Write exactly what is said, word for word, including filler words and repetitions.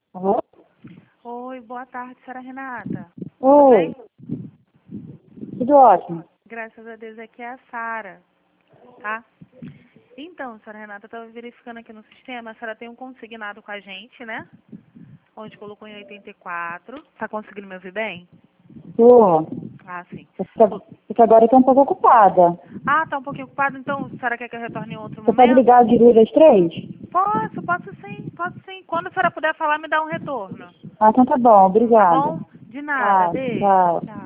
Alô? Oi, boa tarde, senhora Renata. Oi. Tudo ótimo. Graças a Deus, aqui é a Sara, tá? Então, senhora Renata, eu estava verificando aqui no sistema, a senhora tem um consignado com a gente, né? Onde colocou em oitenta e quatro. Tá conseguindo me ouvir bem? Tô. Ah, sim. Porque agora eu tô um pouco ocupada. Ah, tá um pouquinho ocupado, então a senhora quer que eu retorne em outro Você pode momento? ligar de duas às três? Posso, posso sim, posso sim. Quando a senhora puder falar, me dá um retorno. Ah, então tá bom. Tá Obrigada. bom? De nada, Tá, beijo. tchau. Tchau.